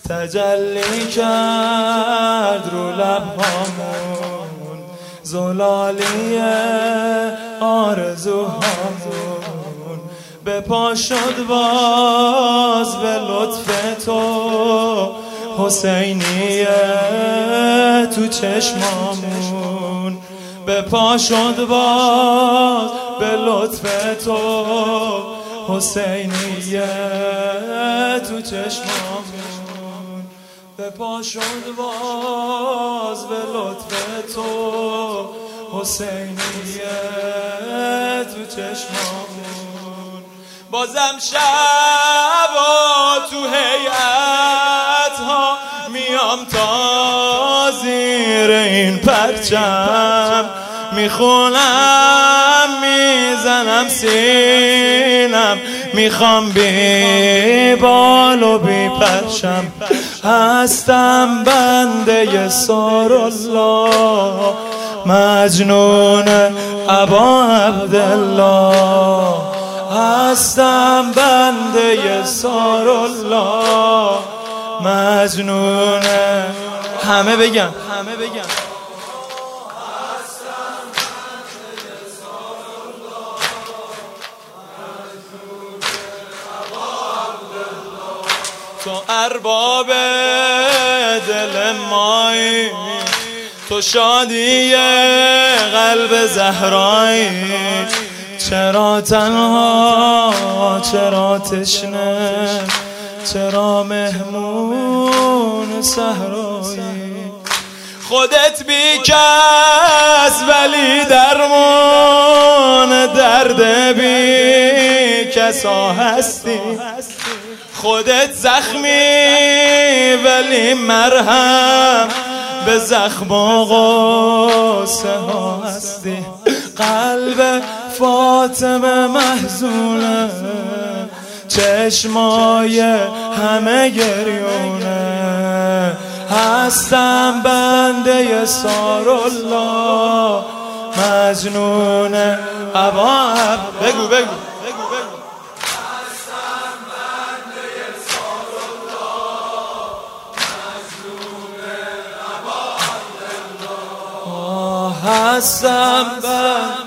تجلی کرد رو لبهامون، زلالی آرزوهامون. به پا شد باز به لطف تو حسینیه تو چشمامون. به پا شد باز به لطف تو حسینیه تو چشمامون. به پا شد باز به لطف تو حسینیه تو چشمامون. بازم شبا تو هیئت‌ها میام تا زیر این پرچم، میخونم میزنم سینم، میخوام بی بال و بی پرچم. هستم بنده سارالله، مجنون ابا عبدالله. هستم بنده سارالله، مجنون. همه بگن تو ارباب دل مایی، تو شادی قلب زهرایی. چرا تنها، چرا تشنه، چرا مهمون صحرایی؟ خودت بی کس ولی درمان درد بی کسا هستی. خودت زخمی ولی مرهم به زخم و غصه ها هستی. قلب فاطمه محزونه، چشمای همه گریونه. هستم بنده سارالله، مجنون ابا. بگو هستم بنده